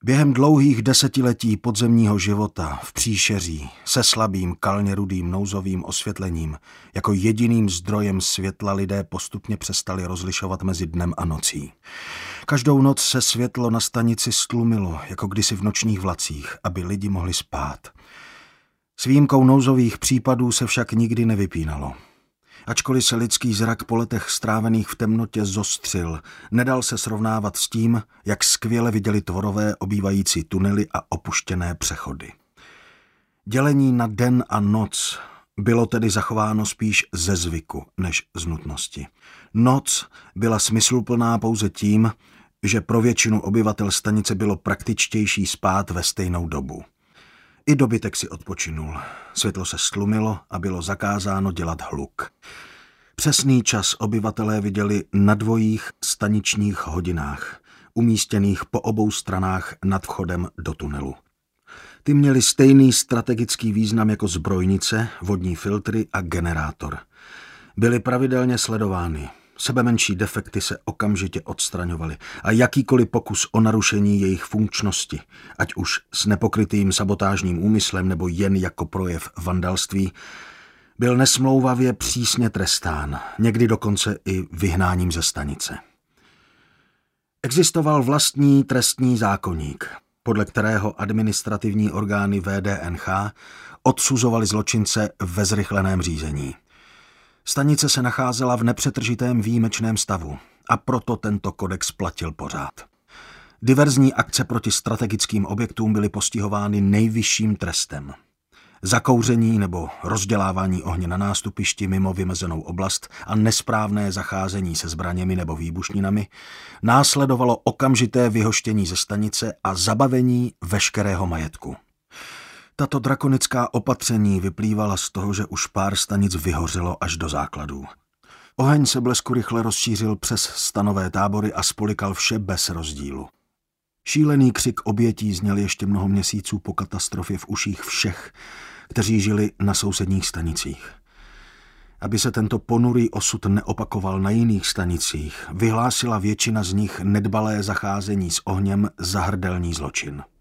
Během dlouhých desetiletí podzemního života v příšeří se slabým kalně rudým nouzovým osvětlením jako jediným zdrojem světla lidé postupně přestali rozlišovat mezi dnem a nocí. Každou noc se světlo na stanici stlumilo, jako kdysi v nočních vlacích, aby lidi mohli spát. S výjimkou nouzových případů se však nikdy nevypínalo. Ačkoliv se lidský zrak po letech strávených v temnotě zostřil, nedal se srovnávat s tím, jak skvěle viděli tvorové obývající tunely a opuštěné přechody. Dělení na den a noc bylo tedy zachováno spíš ze zvyku než z nutnosti. Noc byla smysluplná pouze tím, že pro většinu obyvatel stanice bylo praktičtější spát ve stejnou dobu. I dobytek si odpočinul. Světlo se stlumilo a bylo zakázáno dělat hluk. Přesný čas obyvatelé viděli na dvojích staničních hodinách, umístěných po obou stranách nad vchodem do tunelu. Ty měly stejný strategický význam jako zbrojnice, vodní filtry a generátor. Byly pravidelně sledovány. Sebemenší defekty se okamžitě odstraňovaly a jakýkoliv pokus o narušení jejich funkčnosti, ať už s nepokrytým sabotážním úmyslem nebo jen jako projev vandalství, byl nesmlouvavě přísně trestán, někdy dokonce i vyhnáním ze stanice. Existoval vlastní trestní zákoník, podle kterého administrativní orgány VDNH odsuzovaly zločince ve zrychleném řízení. Stanice se nacházela v nepřetržitém výjimečném stavu a proto tento kodex platil pořád. Diverzní akce proti strategickým objektům byly postihovány nejvyšším trestem. Zakouření nebo rozdělávání ohně na nástupišti mimo vymezenou oblast a nesprávné zacházení se zbraněmi nebo výbušninami následovalo okamžité vyhoštění ze stanice a zabavení veškerého majetku. Tato drakonická opatření vyplývala z toho, že už pár stanic vyhořelo až do základů. Oheň se blesku rychle rozšířil přes stanové tábory a spolikal vše bez rozdílu. Šílený křik obětí zněl ještě mnoho měsíců po katastrofě v uších všech, kteří žili na sousedních stanicích. Aby se tento ponurý osud neopakoval na jiných stanicích, vyhlásila většina z nich nedbalé zacházení s ohněm za hrdelní zločin.